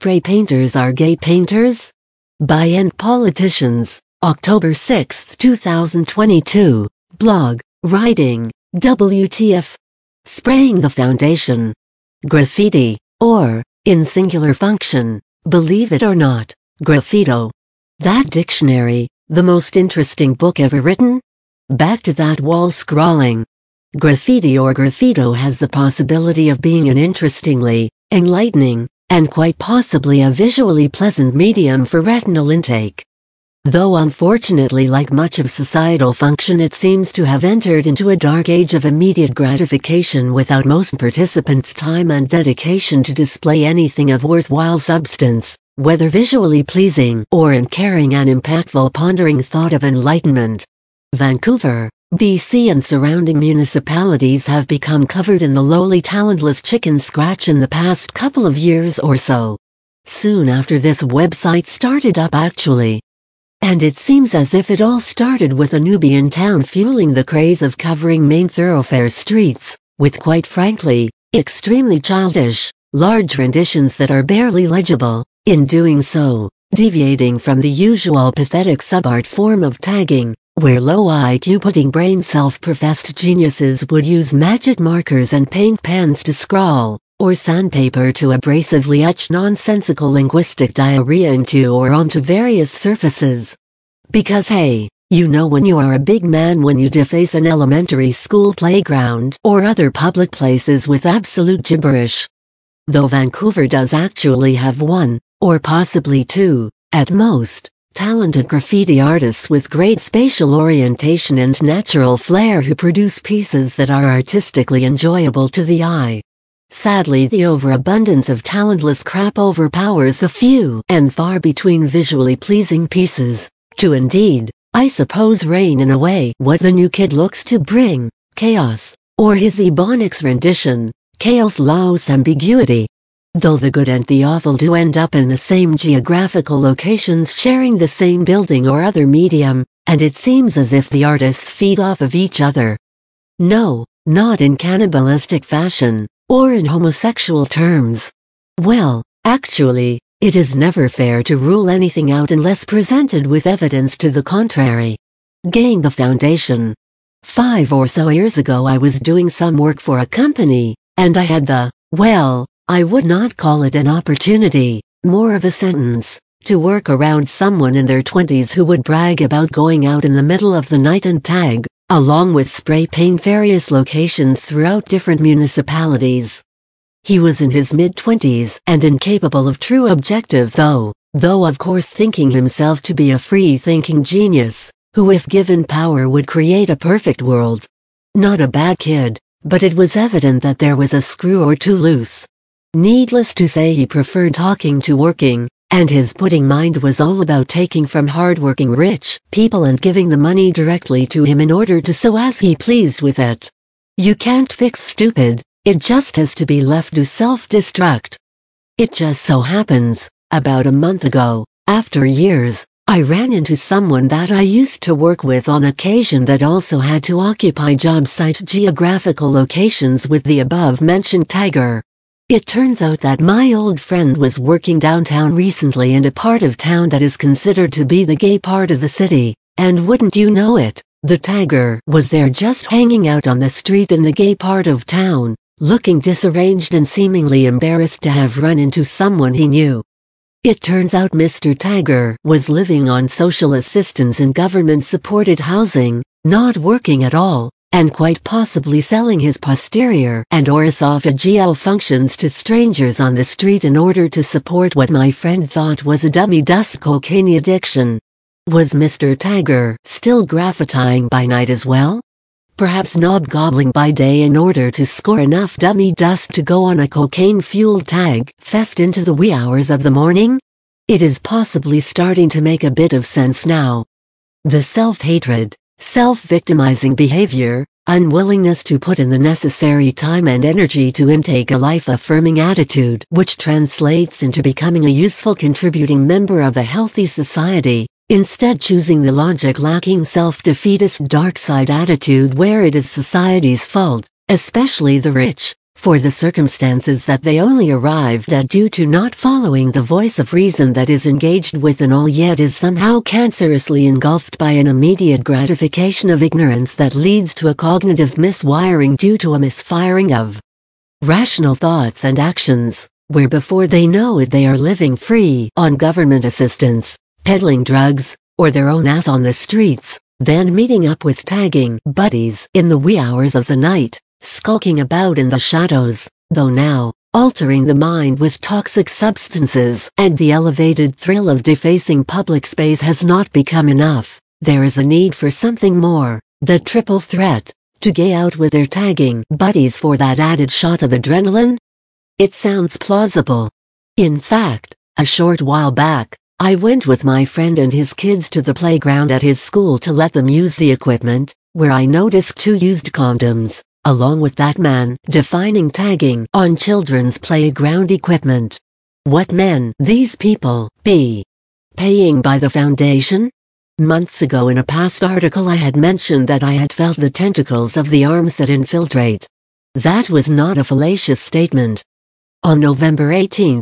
spray painters are gay painters? By End Politicians, October 6, 2022. Blog, writing, WTF. Spraying the foundation. Graffiti, or, in singular function, believe it or not, graffito. That dictionary, the most interesting book ever written? Back to that wall scrawling. Graffiti or graffito has the possibility of being an interestingly, enlightening, and quite possibly a visually pleasant medium for retinal intake. Though unfortunately, like much of societal function, it seems to have entered into a dark age of immediate gratification without most participants' time and dedication to display anything of worthwhile substance, whether visually pleasing or in carrying an impactful pondering thought of enlightenment. Vancouver, BC and surrounding municipalities have become covered in the lowly talentless chicken scratch in the past couple of years or so. Soon after this website started up actually. And it seems as if it all started with a newbie in town fueling the craze of covering main thoroughfare streets, with quite frankly, extremely childish, large renditions that are barely legible, in doing so, deviating from the usual pathetic sub-art form of tagging, where low IQ-putting brain self-professed geniuses would use magic markers and paint pens to scrawl, or sandpaper to abrasively etch nonsensical linguistic diarrhea into or onto various surfaces. Because hey, you know when you are a big man when you deface an elementary school playground or other public places with absolute gibberish. Though Vancouver does actually have one, or possibly two, at most, talented graffiti artists with great spatial orientation and natural flair who produce pieces that are artistically enjoyable to the eye. Sadly, the overabundance of talentless crap overpowers the few and far between visually pleasing pieces, to indeed, I suppose, reign in a way what the new kid looks to bring, chaos, or his Ebonics rendition, chaos laus ambiguity. Though the good and the awful do end up in the same geographical locations sharing the same building or other medium, and it seems as if the artists feed off of each other. No, not in cannibalistic fashion, or in homosexual terms. Well, actually, it is never fair to rule anything out unless presented with evidence to the contrary. Gaying the foundation. 5 or so years ago I was doing some work for a company, and I had the, well, I would not call it an opportunity, more of a sentence, to work around someone in their 20s who would brag about going out in the middle of the night and tag, along with spray paint various locations throughout different municipalities. He was in his mid-20s and incapable of true objective though of course thinking himself to be a free-thinking genius, who if given power would create a perfect world. Not a bad kid, but it was evident that there was a screw or two loose. Needless to say, he preferred talking to working, and his pudding mind was all about taking from hard-working rich people and giving the money directly to him in order to so as he pleased with it. You can't fix stupid, it just has to be left to self-destruct. It just so happens, about a month ago, after years, I ran into someone that I used to work with on occasion that also had to occupy job site geographical locations with the above-mentioned tagger. It turns out that my old friend was working downtown recently in a part of town that is considered to be the gay part of the city, and wouldn't you know it, the tagger was there just hanging out on the street in the gay part of town, looking disarranged and seemingly embarrassed to have run into someone he knew. It turns out Mr. Tagger was living on social assistance in government-supported housing, not working at all, and quite possibly selling his posterior and or esophageal functions to strangers on the street in order to support what my friend thought was a dummy dust cocaine addiction. Was Mr. Tagger still graffitiing by night as well? Perhaps knob-gobbling by day in order to score enough dummy dust to go on a cocaine-fueled tag fest into the wee hours of the morning? It is possibly starting to make a bit of sense now. The self-hatred, self-victimizing behavior, unwillingness to put in the necessary time and energy to intake a life-affirming attitude which translates into becoming a useful contributing member of a healthy society, instead choosing the logic-lacking self-defeatist dark-side attitude where it is society's fault, especially the rich, for the circumstances that they only arrived at due to not following the voice of reason that is engaged with and all yet is somehow cancerously engulfed by an immediate gratification of ignorance that leads to a cognitive miswiring due to a misfiring of rational thoughts and actions, where before they know it they are living free on government assistance, peddling drugs, or their own ass on the streets, then meeting up with tagging buddies in the wee hours of the night, skulking about in the shadows, though now, altering the mind with toxic substances and the elevated thrill of defacing public space has not become enough. There is a need for something more, the triple threat, to gay out with their tagging buddies for that added shot of adrenaline? It sounds plausible. In fact, a short while back, I went with my friend and his kids to the playground at his school to let them use the equipment, where I noticed 2 used condoms, along with that man defining tagging on children's playground equipment. What men these people be? Paying by the foundation? Months ago in a past article I had mentioned that I had felt the tentacles of the arms that infiltrate. That was not a fallacious statement. On November 18,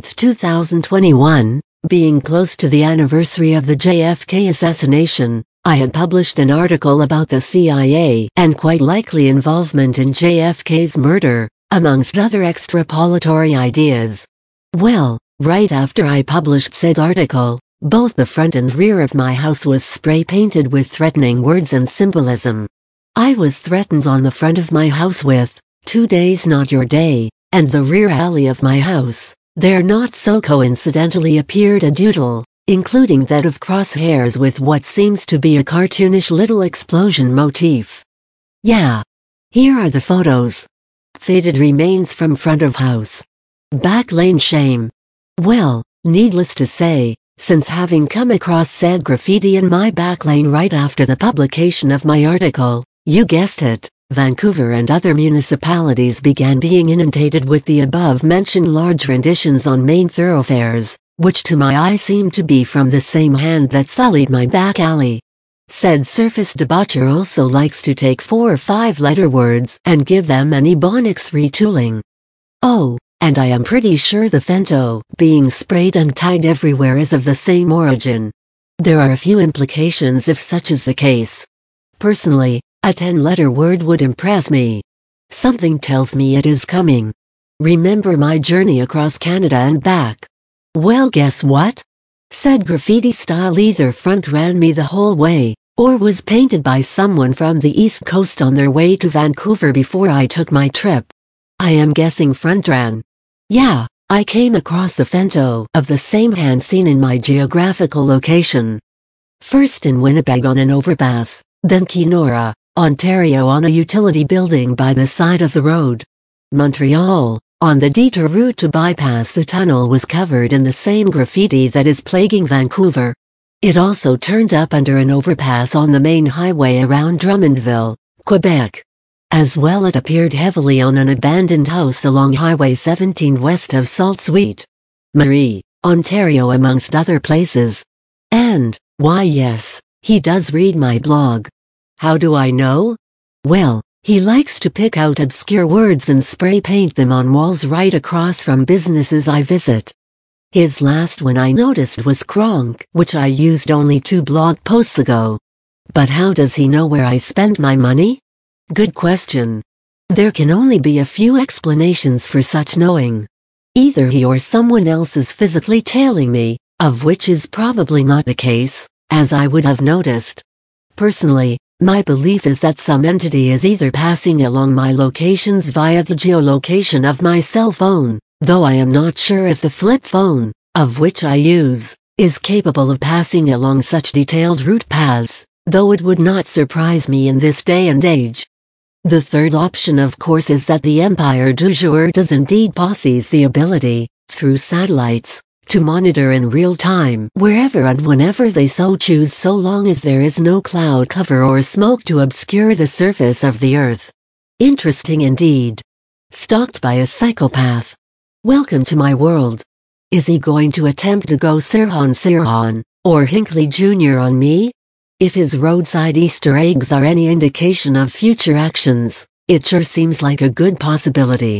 2021, being close to the anniversary of the JFK assassination, I had published an article about the CIA and quite likely involvement in JFK's murder, amongst other extrapolatory ideas. Well, right after I published said article, both the front and rear of my house was spray painted with threatening words and symbolism. I was threatened on the front of my house with, 2 days not your day, and the rear alley of my house, there not so coincidentally appeared a doodle, including that of crosshairs with what seems to be a cartoonish little explosion motif. Yeah. Here are the photos. Faded remains from front of house. Back lane shame. Well, needless to say, since having come across said graffiti in my back lane right after the publication of my article, you guessed it, Vancouver and other municipalities began being inundated with the above-mentioned large renditions on main thoroughfares, which to my eye seemed to be from the same hand that sullied my back alley. Said surface debaucher also likes to take 4 or 5 letter words and give them an ebonics retooling. Oh, and I am pretty sure the Fento being sprayed and tagged everywhere is of the same origin. There are a few implications if such is the case. Personally, a 10-letter word would impress me. Something tells me it is coming. Remember my journey across Canada and back? Well, guess what? Said graffiti style either front ran me the whole way, or was painted by someone from the East Coast on their way to Vancouver before I took my trip. I am guessing front ran. Yeah, I came across the Fento of the same hand seen in my geographical location. First in Winnipeg on an overpass, then Kenora, Ontario on a utility building by the side of the road. Montreal, on the detour route to bypass the tunnel, was covered in the same graffiti that is plaguing Vancouver. It also turned up under an overpass on the main highway around Drummondville, Quebec. As well, it appeared heavily on an abandoned house along Highway 17 west of Sault Ste. Marie, Ontario, amongst other places. And, why yes, he does read my blog. How do I know? Well, he likes to pick out obscure words and spray paint them on walls right across from businesses I visit. His last one I noticed was Kronk, which I used only 2 blog posts ago. But how does he know where I spent my money? Good question. There can only be a few explanations for such knowing. Either he or someone else is physically tailing me, of which is probably not the case, as I would have noticed. Personally, my belief is that some entity is either passing along my locations via the geolocation of my cell phone, though I am not sure if the flip phone, of which I use, is capable of passing along such detailed route paths, though it would not surprise me in this day and age. The third option, of course, is that the Empire du Jour does indeed possess the ability, through satellites, to monitor in real time wherever and whenever they so choose, so long as there is no cloud cover or smoke to obscure the surface of the Earth. Interesting indeed. Stalked by a psychopath. Welcome to my world. Is he going to attempt to go Sirhan, or Hinckley Jr. on me? If his roadside Easter eggs are any indication of future actions, it sure seems like a good possibility.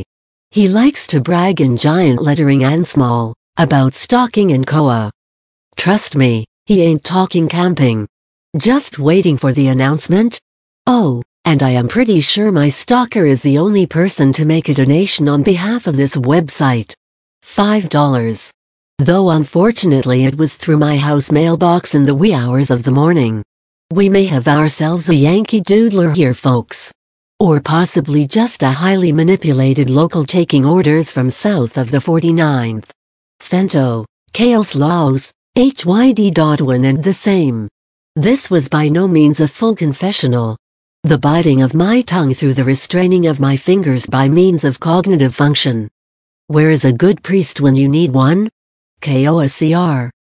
He likes to brag in giant lettering and small, about stalking in Koa. Trust me, he ain't talking camping. Just waiting for the announcement? Oh, and I am pretty sure my stalker is the only person to make a donation on behalf of this website. $5. Though unfortunately it was through my house mailbox in the wee hours of the morning. We may have ourselves a Yankee Doodler here, folks. Or possibly just a highly manipulated local taking orders from south of the 49th. Fento, Chaos Laos, HYD Dodwin and the same. This was by no means a full confessional. The biting of my tongue through the restraining of my fingers by means of cognitive function. Where is a good priest when you need one? KOSCR.